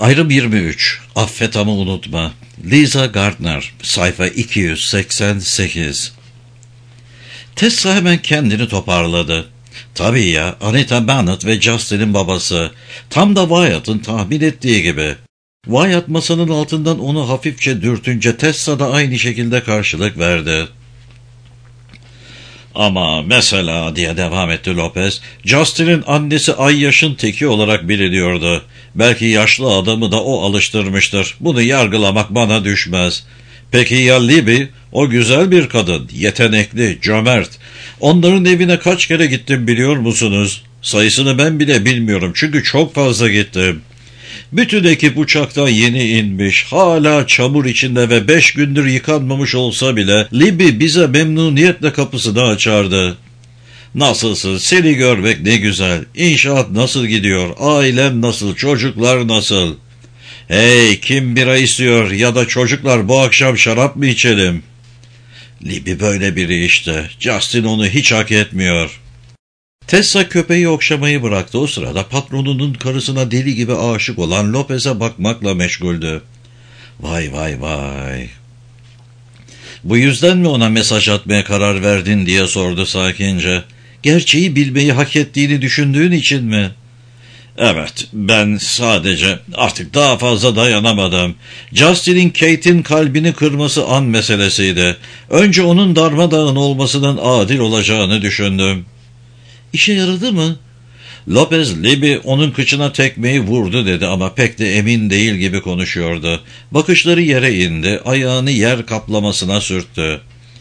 Ayrım 23. Affet ama unutma. Lisa Gardner, sayfa 288. Tessa hemen kendini toparladı. Tabii ya, Anita Bennett ve Justin'in babası. Tam da Wyatt'ın tahmin ettiği gibi. Wyatt masanın altından onu hafifçe dürtünce Tessa da aynı şekilde karşılık verdi. Ama mesela diye devam etti Lopez, Justin'in annesi Ayyaş'ın teki olarak biliniyordu. Belki yaşlı adamı da o alıştırmıştır. Bunu yargılamak bana düşmez. Peki ya Libby? O güzel bir kadın, yetenekli, cömert. Onların evine kaç kere gittim biliyor musunuz? Sayısını ben bile bilmiyorum çünkü çok fazla gittim. Bütün ekip uçaktan yeni inmiş, hala çamur içinde ve 5 gündür yıkanmamış olsa bile Libby bize memnuniyetle kapısını açardı. Nasılsın? Seni görmek ne güzel. İnşaat nasıl gidiyor? Ailem nasıl? Çocuklar nasıl? Hey, kim bira istiyor ya da çocuklar bu akşam şarap mı içelim? Libby böyle biri işte. Justin onu hiç hak etmiyor. Tessa köpeği okşamayı bıraktı. O sırada patronunun karısına deli gibi aşık olan Lopez'e bakmakla meşguldü. Vay vay vay. Bu yüzden mi ona mesaj atmaya karar verdin diye sordu sakince. Gerçeği bilmeyi hak ettiğini düşündüğün için mi? Evet, ben sadece artık daha fazla dayanamadım. Justin'in Kate'in kalbini kırması an meselesiydi. Önce onun darmadağın olmasının adil olacağını düşündüm. İşe yaradı mı? Lopez, Libby onun kıçına tekmeyi vurdu dedi ama pek de emin değil gibi konuşuyordu. Bakışları yere indi, ayağını yer kaplamasına sürttü.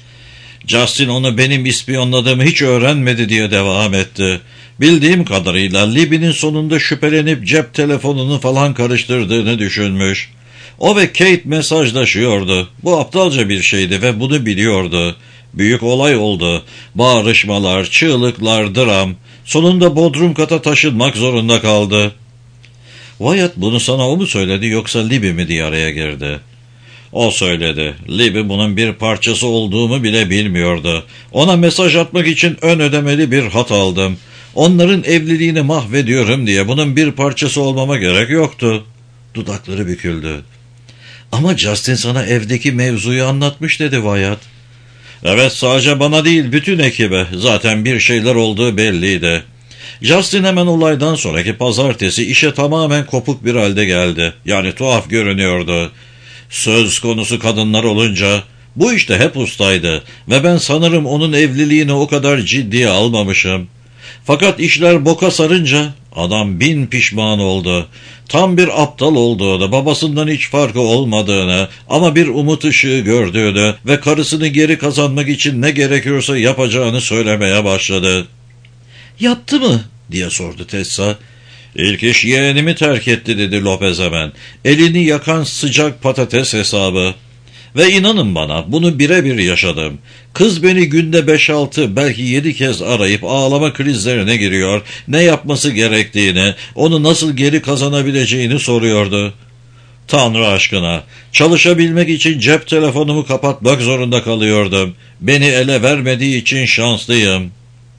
Justin onu benim ispiyonladığımı hiç öğrenmedi diye devam etti. Bildiğim kadarıyla Libby'nin sonunda şüphelenip cep telefonunu falan karıştırdığını düşünmüş. O ve Kate mesajlaşıyordu. Bu aptalca bir şeydi ve bunu biliyordu. Büyük olay oldu. Bağırışmalar, çığlıklar, dram. Sonunda bodrum kata taşınmak zorunda kaldı. Wyatt bunu sana o mu söyledi yoksa Libby mi diye araya girdi. O söyledi. Libby bunun bir parçası olduğumu bile bilmiyordu. Ona mesaj atmak için ön ödemeli bir hat aldım. Onların evliliğini mahvediyorum diye bunun bir parçası olmama gerek yoktu. Dudakları büküldü. Ama Justin sana evdeki mevzuyu anlatmış dedi Wyatt. Evet, sadece bana değil bütün ekibe. Zaten bir şeyler olduğu belliydi. Justin hemen olaydan sonraki pazartesi işe tamamen kopuk bir halde geldi. Yani tuhaf görünüyordu. Söz konusu kadınlar olunca bu işte hep ustaydı ve ben sanırım onun evliliğini o kadar ciddiye almamışım. Fakat işler boka sarınca adam bin pişman oldu. Tam bir aptal olduğunu, babasından hiç farkı olmadığını ama bir umut ışığı gördüğünü ve karısını geri kazanmak için ne gerekiyorsa yapacağını söylemeye başladı. Yaptı mı? Diye sordu Tessa. İlk iş yeğenimi terk etti dedi Lopez hemen. Elini yakan sıcak patates hesabı. Ve inanın bana bunu birebir yaşadım. Kız beni günde 5-6 belki 7 kez arayıp ağlama krizlerine giriyor, ne yapması gerektiğini, onu nasıl geri kazanabileceğini soruyordu. Tanrı aşkına, çalışabilmek için cep telefonumu kapatmak zorunda kalıyordum. Beni ele vermediği için şanslıyım.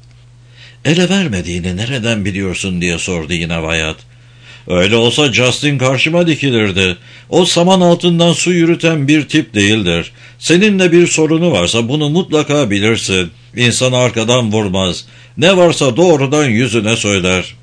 Ele vermediğini nereden biliyorsun diye sordu yine Wyatt. Öyle olsa Justin karşıma dikilirdi. O saman altından su yürüten bir tip değildir. Seninle bir sorunu varsa bunu mutlaka bilirsin. İnsan arkadan vurmaz. Ne varsa doğrudan yüzüne söyler.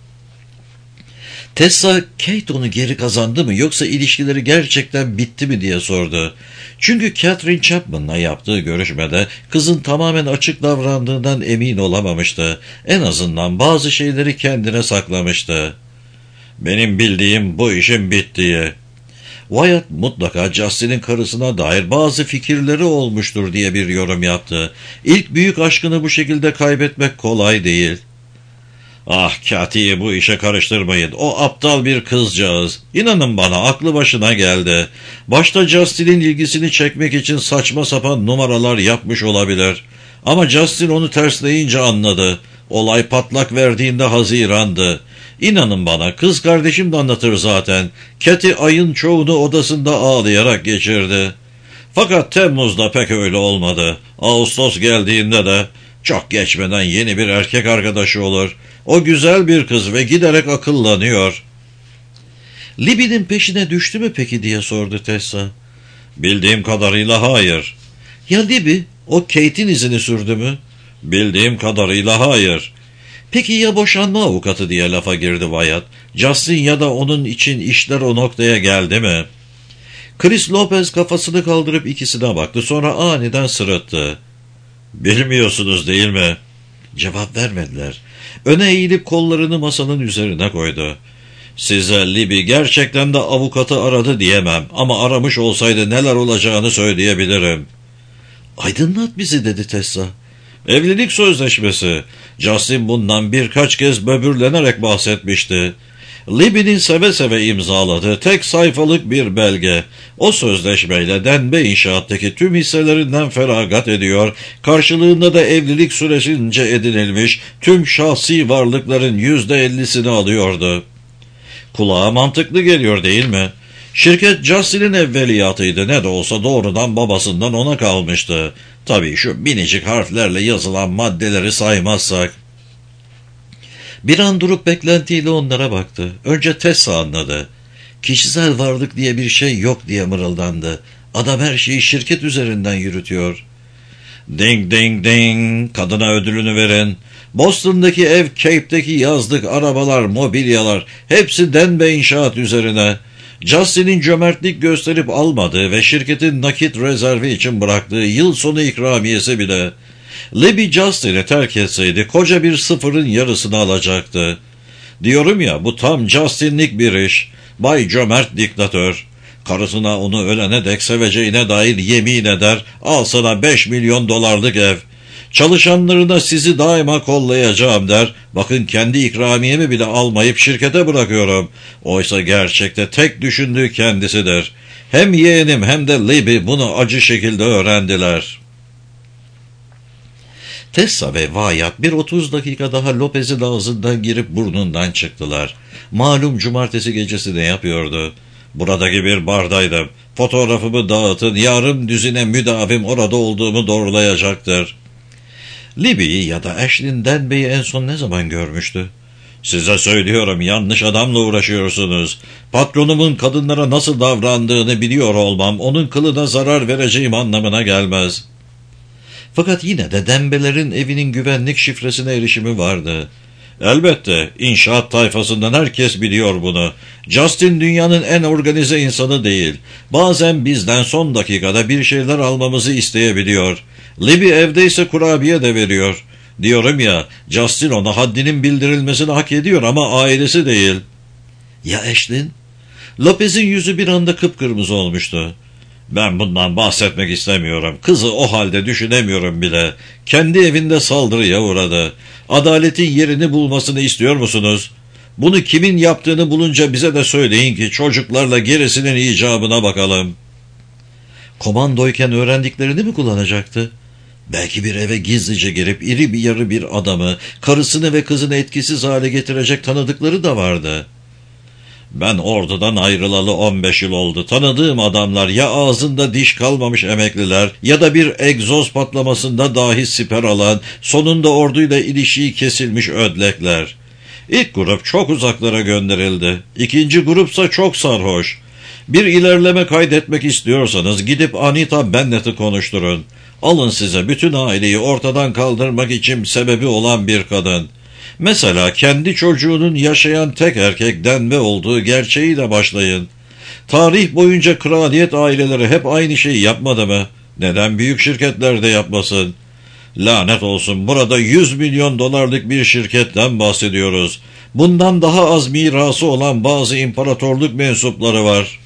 Tessa, Kate onu geri kazandı mı yoksa ilişkileri gerçekten bitti mi diye sordu. Çünkü Catherine Chapman'la yaptığı görüşmede kızın tamamen açık davrandığından emin olamamıştı. En azından bazı şeyleri kendine saklamıştı. Benim bildiğim bu işin bittiği. Wyatt mutlaka Justin'in karısına dair bazı fikirleri olmuştur diye bir yorum yaptı. İlk büyük aşkını bu şekilde kaybetmek kolay değil. Ah, Kathy'yi bu işe karıştırmayın. O aptal bir kızcağız. İnanın bana aklı başına geldi. Başta Justin'in ilgisini çekmek için saçma sapan numaralar yapmış olabilir. Ama Justin onu tersleyince anladı. Olay patlak verdiğinde Haziran'dı. İnanın bana, kız kardeşim de anlatır zaten. Kathy ayın çoğunu odasında ağlayarak geçirdi. Fakat Temmuz'da pek öyle olmadı. Ağustos geldiğinde de çok geçmeden yeni bir erkek arkadaşı olur. O güzel bir kız ve giderek akıllanıyor. Libby'nin peşine düştü mü peki diye sordu Tessa. Bildiğim kadarıyla hayır. Ya Libby? O Kate'in izini sürdü mü? Bildiğim kadarıyla hayır. Peki ya boşanma avukatı diye lafa girdi Wyatt. Justin ya da onun için işler o noktaya geldi mi? Chris Lopez kafasını kaldırıp ikisine baktı, sonra aniden sırıttı. Bilmiyorsunuz değil mi? Cevap vermediler. Öne eğilip kollarını masanın üzerine koydu. Size Libby gerçekten de avukatı aradı diyemem ama aramış olsaydı neler olacağını söyleyebilirim. Aydınlat bizi dedi Tessa. Evlilik sözleşmesi. Justin bundan birkaç kez böbürlenerek bahsetmişti. Libby'nin seve seve imzaladığı tek sayfalık bir belge. O sözleşmeyle Denbe İnşaat'taki tüm hisselerinden feragat ediyor, karşılığında da evlilik süresince edinilmiş tüm şahsi varlıkların %50'sini alıyordu. Kulağa mantıklı geliyor değil mi? Şirket Justin'in evveliyatıydı, ne de olsa doğrudan babasından ona kalmıştı. Tabii şu minicik harflerle yazılan maddeleri saymazsak. Bir an durup beklentiyle onlara baktı. Önce Tessa anladı. Kişisel varlık diye bir şey yok diye mırıldandı. Adam her şeyi şirket üzerinden yürütüyor. Ding ding ding, kadına ödülünü verin. Boston'daki ev, Cape'deki yazlık, arabalar, mobilyalar hepsi Denbe İnşaat üzerine. Justin'in cömertlik gösterip almadığı ve şirketin nakit rezervi için bıraktığı yıl sonu ikramiyesi bile. Libby Justin'i terk etseydi koca bir sıfırın yarısını alacaktı. Diyorum ya, bu tam Justin'lik bir iş. Bay cömert diktatör. Karısına onu ölene dek seveceğine dair yemin eder, al sana 5 milyon dolarlık ev. Çalışanlarına sizi daima kollayacağım der. Bakın kendi ikramiyemi bile almayıp şirkete bırakıyorum. Oysa gerçekte tek düşündüğü kendisidir. Hem yeğenim hem de Libby bunu acı şekilde öğrendiler. Tessa ve Wyatt bir 30 dakika daha Lopez'in ağzından girip burnundan çıktılar. Malum cumartesi gecesi ne yapıyordu? Buradaki bir bardaydım. Fotoğrafımı dağıtın, yarım düzine müdavim orada olduğumu doğrulayacaktır. Libby'yi ya da Ashlyn Denby'yi en son ne zaman görmüştü? Size söylüyorum, yanlış adamla uğraşıyorsunuz. Patronumun kadınlara nasıl davrandığını biliyor olmam, onun kılına zarar vereceğim anlamına gelmez. Fakat yine de Denby'lerin evinin güvenlik şifresine erişimi vardı. Elbette, inşaat tayfasından herkes biliyor bunu. Justin dünyanın en organize insanı değil. Bazen bizden son dakikada bir şeyler almamızı isteyebiliyor. Libby evdeyse kurabiye de veriyor. Diyorum ya, Justin ona haddinin bildirilmesini hak ediyor ama ailesi değil. Ya Ashlyn? Lopez'in yüzü bir anda kıpkırmızı olmuştu. Ben bundan bahsetmek istemiyorum. Kızı o halde düşünemiyorum bile. Kendi evinde saldırıya uğradı. Adaletin yerini bulmasını istiyor musunuz? Bunu kimin yaptığını bulunca bize de söyleyin ki çocuklarla gerisinin icabına bakalım. Komandoyken öğrendiklerini mi kullanacaktı? Belki bir eve gizlice girip iri bir yarı bir adamı, karısını ve kızını etkisiz hale getirecek tanıdıkları da vardı. Ben ordudan ayrılalı 15 yıl oldu. Tanıdığım adamlar ya ağzında diş kalmamış emekliler ya da bir egzoz patlamasında dahi siper alan, sonunda orduyla ilişiği kesilmiş ödlekler. İlk grup çok uzaklara gönderildi. İkinci grupsa çok sarhoş. Bir ilerleme kaydetmek istiyorsanız gidip Anita Bennett'i konuşturun. Alın size bütün aileyi ortadan kaldırmak için sebebi olan bir kadın. Mesela kendi çocuğunun yaşayan tek erkek Denbe olduğu gerçeğiyle başlayın. Tarih boyunca kraliyet aileleri hep aynı şeyi yapmadı mı? Neden büyük şirketler de yapmasın? Lanet olsun, burada 100 milyon dolarlık bir şirketten bahsediyoruz. Bundan daha az mirası olan bazı imparatorluk mensupları var.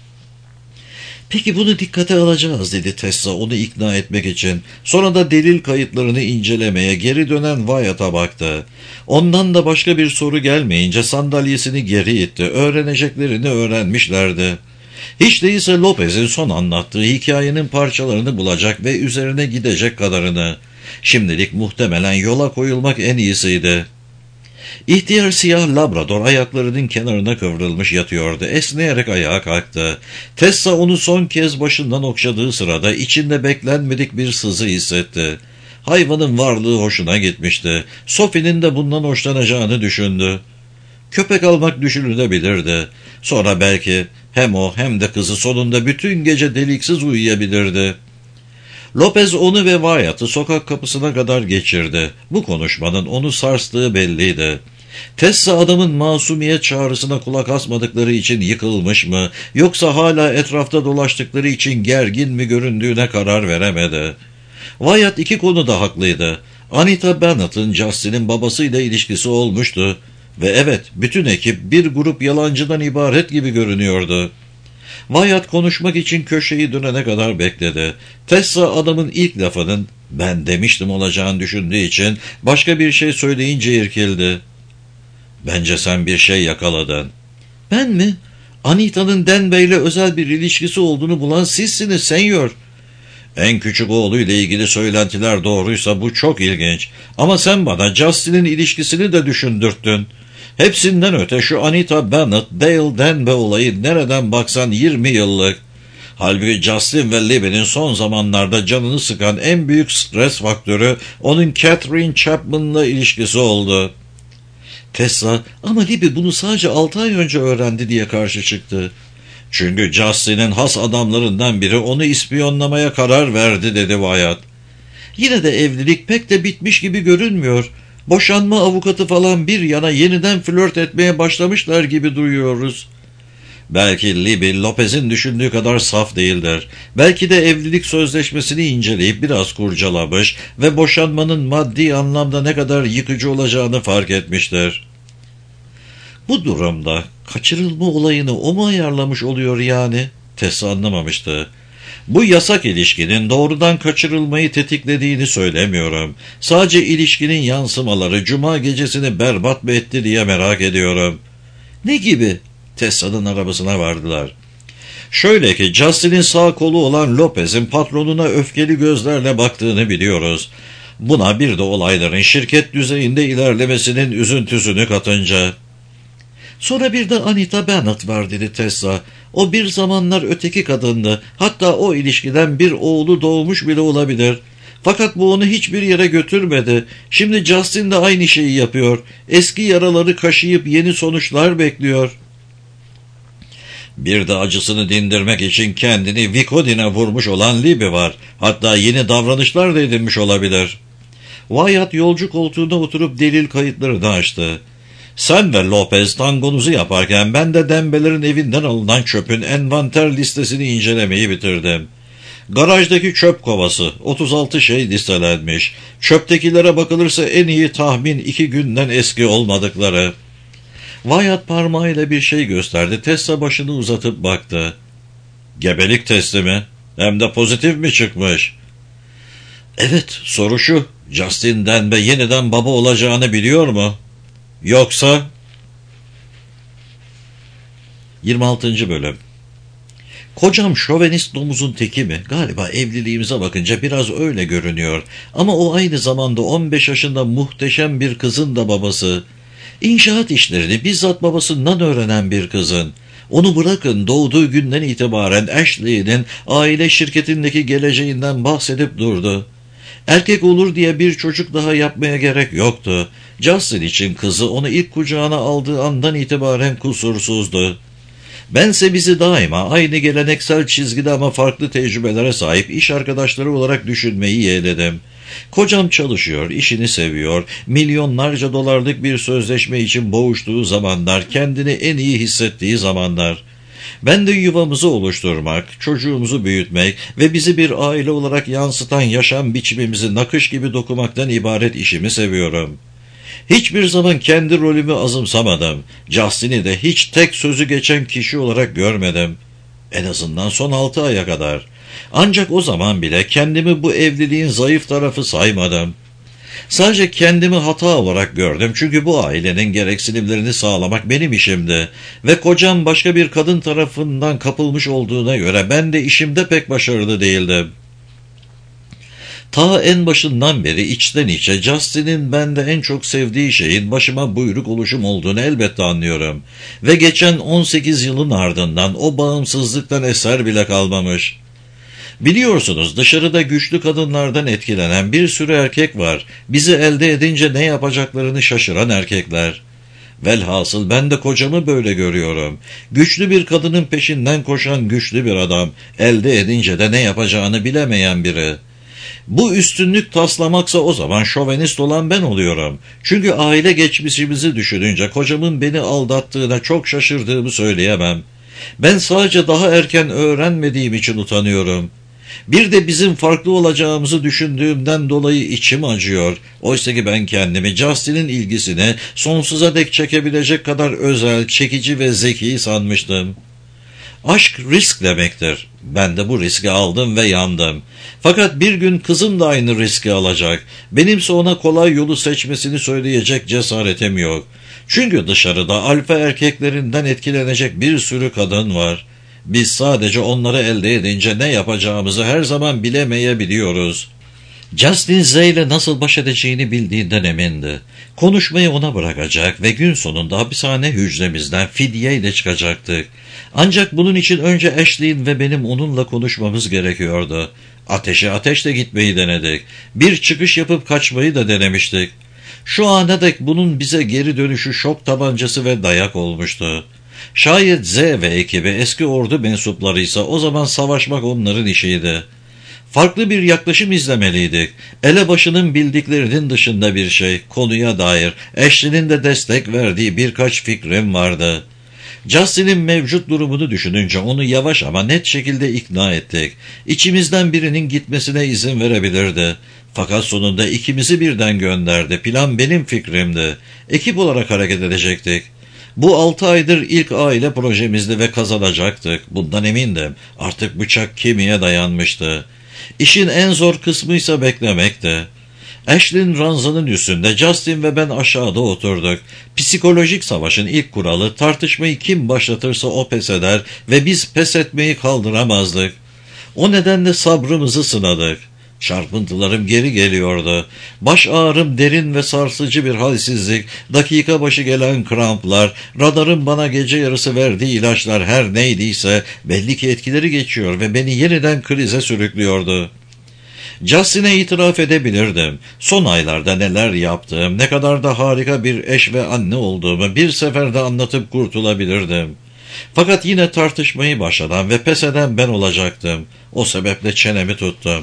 Peki bunu dikkate alacağız dedi Tessa onu ikna etmek için. Sonra da delil kayıtlarını incelemeye geri dönen Wyatt'a baktı. Ondan da başka bir soru gelmeyince sandalyesini geri itti. Öğreneceklerini öğrenmişlerdi. Hiç değilse Lopez'in son anlattığı hikayenin parçalarını bulacak ve üzerine gidecek kadarını. Şimdilik muhtemelen yola koyulmak en iyisiydi. İhtiyar siyah labrador ayaklarının kenarına kıvrılmış yatıyordu. Esneyerek ayağa kalktı. Tessa onu son kez başından okşadığı sırada içinde beklenmedik bir sızı hissetti. Hayvanın varlığı hoşuna gitmişti. Sophie'nin de bundan hoşlanacağını düşündü. Köpek almak düşünülebilirdi. Sonra belki hem o hem de kızı sonunda bütün gece deliksiz uyuyabilirdi. Lopez onu ve Wyatt'ı sokak kapısına kadar geçirdi. Bu konuşmanın onu sarstığı belliydi. Tessa adamın masumiyet çağrısına kulak asmadıkları için yıkılmış mı, yoksa hala etrafta dolaştıkları için gergin mi göründüğüne karar veremedi. Wyatt iki konuda haklıydı. Anita Bennett'ın Justin'in babasıyla ilişkisi olmuştu. Ve evet, bütün ekip bir grup yalancıdan ibaret gibi görünüyordu. Wyatt konuşmak için köşeyi dönene kadar bekledi. Tessa adamın ilk lafının "ben demiştim" olacağını düşündüğü için başka bir şey söyleyince irkildi. "Bence sen bir şey yakaladın." "Ben mi? Anita'nın Denbey'le özel bir ilişkisi olduğunu bulan sizsiniz senyor." "En küçük oğluyla ilgili söylentiler doğruysa bu çok ilginç. Ama sen bana Justin'in ilişkisini de düşündürttün. Hepsinden öte şu Anita Bennett, Dale Denbey olayı nereden baksan 20 yıllık. Halbuki Justin ve Libby'nin son zamanlarda canını sıkan en büyük stres faktörü onun Catherine Chapman'la ilişkisi oldu." Tessa, "Ama Libby bunu sadece 6 ay önce öğrendi" diye karşı çıktı. "Çünkü Justin'in has adamlarından biri onu ispiyonlamaya karar verdi" dedi Wyatt. "Yine de evlilik pek de bitmiş gibi görünmüyor. Boşanma avukatı falan bir yana yeniden flört etmeye başlamışlar gibi duyuyoruz." "Belki Libby Lopez'in düşündüğü kadar saf değildir. Belki de evlilik sözleşmesini inceleyip biraz kurcalamış ve boşanmanın maddi anlamda ne kadar yıkıcı olacağını fark etmiştir." "Bu durumda kaçırılma olayını o mu ayarlamış oluyor yani?" Tessa anlamamıştı. "Bu yasak ilişkinin doğrudan kaçırılmayı tetiklediğini söylemiyorum. Sadece ilişkinin yansımaları cuma gecesini berbat mı etti diye merak ediyorum." "Ne gibi?" Tessa'nın arabasına vardılar. "Şöyle ki Justin'in sağ kolu olan Lopez'in patronuna öfkeli gözlerle baktığını biliyoruz. Buna bir de olayların şirket düzeyinde ilerlemesinin üzüntüsünü katınca." "Sonra bir de Anita Bennett var" dedi Tessa. "O bir zamanlar öteki kadındı. Hatta o ilişkiden bir oğlu doğmuş bile olabilir. Fakat bu onu hiçbir yere götürmedi. Şimdi Justin de aynı şeyi yapıyor. Eski yaraları kaşıyıp yeni sonuçlar bekliyor." "Bir de acısını dindirmek için kendini Vicodin'e vurmuş olan Libby var. Hatta yeni davranışlar da edinmiş olabilir." Wyatt yolcu koltuğuna oturup delil kayıtlarını açtı. "Sen ve Lopez tangonuzu yaparken ben de Denbey'lerin evinden alınan çöpün envanter listesini incelemeyi bitirdim. Garajdaki çöp kovası 36 şey listelenmiş. Çöptekilere bakılırsa en iyi tahmin 2 günden eski olmadıkları." Wyatt parmağıyla bir şey gösterdi. Tessa başını uzatıp baktı. "Gebelik testi mi? Hem de pozitif mi çıkmış?" "Evet, soru şu. Justin Denbey yeniden baba olacağını biliyor mu? Yoksa..." 26. Bölüm. "Kocam şovenist domuzun teki mi? Galiba evliliğimize bakınca biraz öyle görünüyor. Ama o aynı zamanda 15 yaşında muhteşem bir kızın da babası. İnşaat işlerini bizzat babasından öğrenen bir kızın. Onu bırakın, doğduğu günden itibaren Ashley'nin aile şirketindeki geleceğinden bahsedip durdu. Erkek olur diye bir çocuk daha yapmaya gerek yoktu. Justin için kızı onu ilk kucağına aldığı andan itibaren kusursuzdu. Bense bizi daima aynı geleneksel çizgide ama farklı tecrübelere sahip iş arkadaşları olarak düşünmeyi yeğledim. Kocam çalışıyor, işini seviyor, milyonlarca dolarlık bir sözleşme için boğuştuğu zamanlar, kendini en iyi hissettiği zamanlar. Ben de yuvamızı oluşturmak, çocuğumuzu büyütmek ve bizi bir aile olarak yansıtan yaşam biçimimizi nakış gibi dokumaktan ibaret işimi seviyorum. Hiçbir zaman kendi rolümü azımsamadım. Justin'i de hiç tek sözü geçen kişi olarak görmedim. En azından son 6 aya kadar. Ancak o zaman bile kendimi bu evliliğin zayıf tarafı saymadım. Sadece kendimi hata olarak gördüm, çünkü bu ailenin gereksinimlerini sağlamak benim işimdi ve kocam başka bir kadın tarafından kapılmış olduğuna göre ben de işimde pek başarılı değildim. Ta en başından beri içten içe Justin'in bende en çok sevdiği şeyin başıma buyruk oluşum olduğunu elbette anlıyorum ve geçen 18 yılın ardından o bağımsızlıktan eser bile kalmamış. Biliyorsunuz, dışarıda güçlü kadınlardan etkilenen bir sürü erkek var. Bizi elde edince ne yapacaklarını şaşıran erkekler. Velhasıl ben de kocamı böyle görüyorum. Güçlü bir kadının peşinden koşan güçlü bir adam, elde edince de ne yapacağını bilemeyen biri. Bu üstünlük taslamaksa o zaman şovenist olan ben oluyorum. Çünkü aile geçmişimizi düşününce kocamın beni aldattığına çok şaşırdığımı söyleyemem. Ben sadece daha erken öğrenmediğim için utanıyorum. Bir de bizim farklı olacağımızı düşündüğümden dolayı içim acıyor. Oysa ki ben kendimi Justin'in ilgisine sonsuza dek çekebilecek kadar özel, çekici ve zeki sanmıştım. Aşk risk demektir. Ben de bu riski aldım ve yandım. Fakat bir gün kızım da aynı riski alacak. Benimse ona kolay yolu seçmesini söyleyecek cesaretim yok. Çünkü dışarıda alfa erkeklerinden etkilenecek bir sürü kadın var. Biz sadece onları elde edince ne yapacağımızı her zaman bilemeyebiliyoruz. Justin Z ile nasıl baş edeceğini bildiğinden emindi. Konuşmayı ona bırakacak ve gün sonunda hapishane hücremizden fidyeyle çıkacaktık. Ancak bunun için önce Ashley'in ve benim onunla konuşmamız gerekiyordu. Ateşe ateşle gitmeyi denedik. Bir çıkış yapıp kaçmayı da denemiştik. Şu ana dek bunun bize geri dönüşü şok tabancası ve dayak olmuştu. Şayet Z ve ekibi eski ordu mensuplarıysa o zaman savaşmak onların işiydi. Farklı bir yaklaşım izlemeliydik. Elebaşının bildiklerinin dışında bir şey, konuya dair Ashley'nin de destek verdiği birkaç fikrim vardı. Justin'in mevcut durumunu düşününce onu yavaş ama net şekilde ikna ettik. İçimizden birinin gitmesine izin verebilirdi. Fakat sonunda ikimizi birden gönderdi. Plan benim fikrimdi. Ekip olarak hareket edecektik. Bu 6 aydır ilk aile projemizdi ve kazanacaktık. Bundan emindim. Artık bıçak kemiğe dayanmıştı. İşin en zor kısmıysa beklemekti. Ashley'nin ranzanın üstünde Justin ve ben aşağıda oturduk. Psikolojik savaşın ilk kuralı tartışmayı kim başlatırsa o pes eder ve biz pes etmeyi kaldıramazdık. O nedenle sabrımızı sınadık. Çarpıntılarım geri geliyordu. Baş ağrım derin ve sarsıcı bir halsizlik, dakika başı gelen kramplar, radarın bana gece yarısı verdiği ilaçlar her neydiyse belli ki etkileri geçiyor ve beni yeniden krize sürüklüyordu. Justin'e itiraf edebilirdim. Son aylarda neler yaptığım, ne kadar da harika bir eş ve anne olduğumu bir seferde anlatıp kurtulabilirdim. Fakat yine tartışmayı başlatan ve pes eden ben olacaktım. O sebeple çenemi tuttum.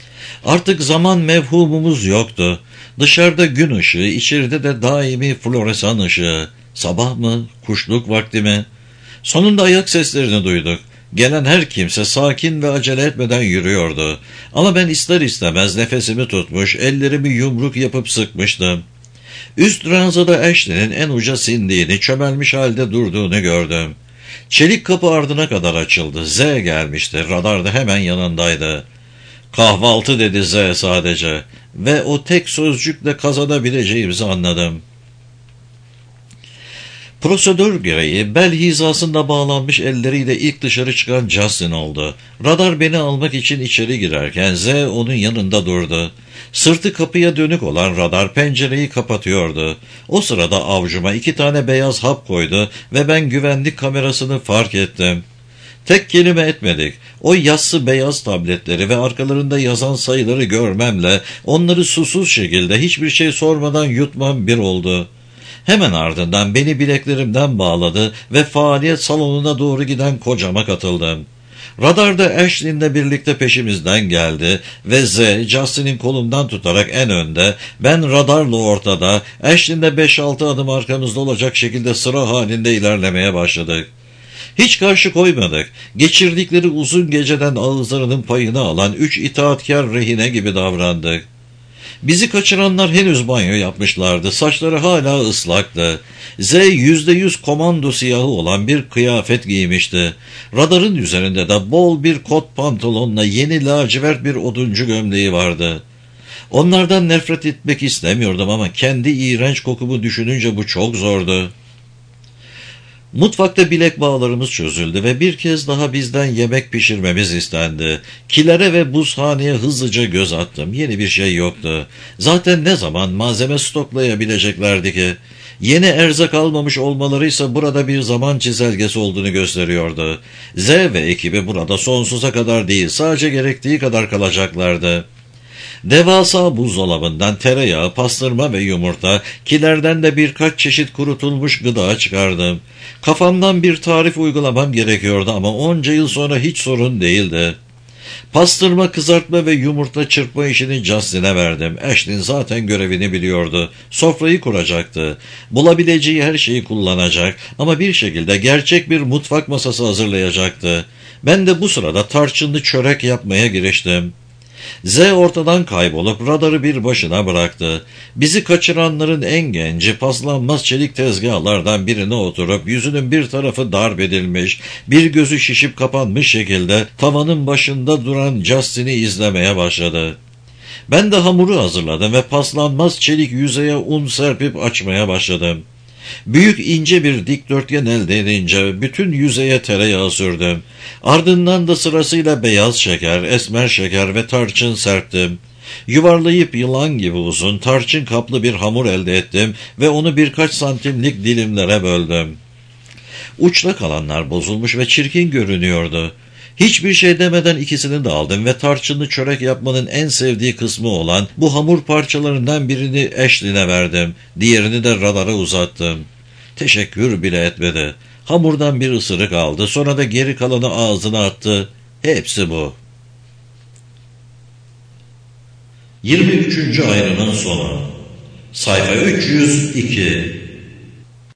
Artık zaman mevhumumuz yoktu. Dışarıda gün ışığı, içeride de daimi floresan ışığı. Sabah mı, kuşluk vakti mi? Sonunda ayak seslerini duyduk. Gelen her kimse sakin ve acele etmeden yürüyordu. Ama ben ister istemez nefesimi tutmuş, ellerimi yumruk yapıp sıkmıştım. Üst ranzada Ashley'nin en uca sindiğini, çömelmiş halde durduğunu gördüm. Çelik kapı ardına kadar açıldı. Z gelmişti. Radar da hemen yanındaydı. "Kahvaltı," dedi Z sadece ve o tek sözcükle kazanabileceğimizi anladım. Prosedür gereği bel hizasında bağlanmış elleriyle ilk dışarı çıkan Justin oldu. Radar beni almak için içeri girerken Z onun yanında durdu. Sırtı kapıya dönük olan radar pencereyi kapatıyordu. O sırada avcuma 2 tane beyaz hap koydu ve ben güvenlik kamerasını fark ettim. Tek kelime etmedik. O yassı beyaz tabletleri ve arkalarında yazan sayıları görmemle onları susuz şekilde hiçbir şey sormadan yutmam bir oldu. Hemen ardından beni bileklerimden bağladı ve faaliyet salonuna doğru giden kocama katıldım. Radarda Ashley'inle birlikte peşimizden geldi ve Z, Justin'in kolundan tutarak en önde, ben radarla ortada, Ashley'inle 5-6 adım arkamızda olacak şekilde sıra halinde ilerlemeye başladık. Hiç karşı koymadık. Geçirdikleri uzun geceden ağızlarının payını alan 3 itaatkar rehine gibi davrandık. Bizi kaçıranlar henüz banyo yapmışlardı. Saçları hala ıslaktı. Z %100 komando siyahı olan bir kıyafet giymişti. Radarın üzerinde de bol bir kot pantolonla yeni lacivert bir oduncu gömleği vardı. Onlardan nefret etmek istemiyordum ama kendi iğrenç kokumu düşününce bu çok zordu. Mutfakta bilek bağlarımız çözüldü ve bir kez daha bizden yemek pişirmemiz istendi. Kilere ve buzhaneye hızlıca göz attım. Yeni bir şey yoktu. Zaten ne zaman malzeme stoklayabileceklerdi ki? Yeni erzak almamış olmalarıysa burada bir zaman çizelgesi olduğunu gösteriyordu. Z ve ekibi burada sonsuza kadar değil, sadece gerektiği kadar kalacaklardı. Devasa buzdolabından tereyağı, pastırma ve yumurta, kilerden de birkaç çeşit kurutulmuş gıda çıkardım. Kafamdan bir tarif uygulamam gerekiyordu ama onca yıl sonra hiç sorun değildi. Pastırma, kızartma ve yumurta çırpma işini Justin'e verdim. Ashley zaten görevini biliyordu. Sofrayı kuracaktı. Bulabileceği her şeyi kullanacak ama bir şekilde gerçek bir mutfak masası hazırlayacaktı. Ben de bu sırada tarçınlı çörek yapmaya giriştim. Z ortadan kaybolup radarı bir başına bıraktı. Bizi kaçıranların en genci paslanmaz çelik tezgahlardan birine oturup yüzünün bir tarafı darp edilmiş, bir gözü şişip kapanmış şekilde tavanın başında duran Justin'i izlemeye başladı. Ben de hamuru hazırladım ve paslanmaz çelik yüzeye un serpip açmaya başladım. Büyük ince bir dikdörtgen elde edince bütün yüzeye tereyağı sürdüm. Ardından da sırasıyla beyaz şeker, esmer şeker ve tarçın serptim. Yuvarlayıp yılan gibi uzun, tarçın kaplı bir hamur elde ettim ve onu birkaç santimlik dilimlere böldüm. Uçta kalanlar bozulmuş ve çirkin görünüyordu. Hiçbir şey demeden ikisini de aldım ve tarçınlı çörek yapmanın en sevdiği kısmı olan bu hamur parçalarından birini Ashley'ne verdim. Diğerini de radara uzattım. Teşekkür bile etmedi. Hamurdan bir ısırık aldı, sonra da geri kalanı ağzına attı. Hepsi bu. 23. ayrının sonu. Sayfa 302.